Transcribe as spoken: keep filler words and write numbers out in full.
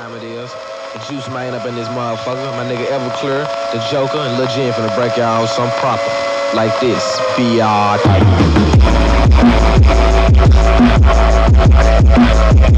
time it is. The Juice Man up in this motherfucker. My nigga Everclear, the Joker, and Lil Jen finna break y'all some proper. Like this. B R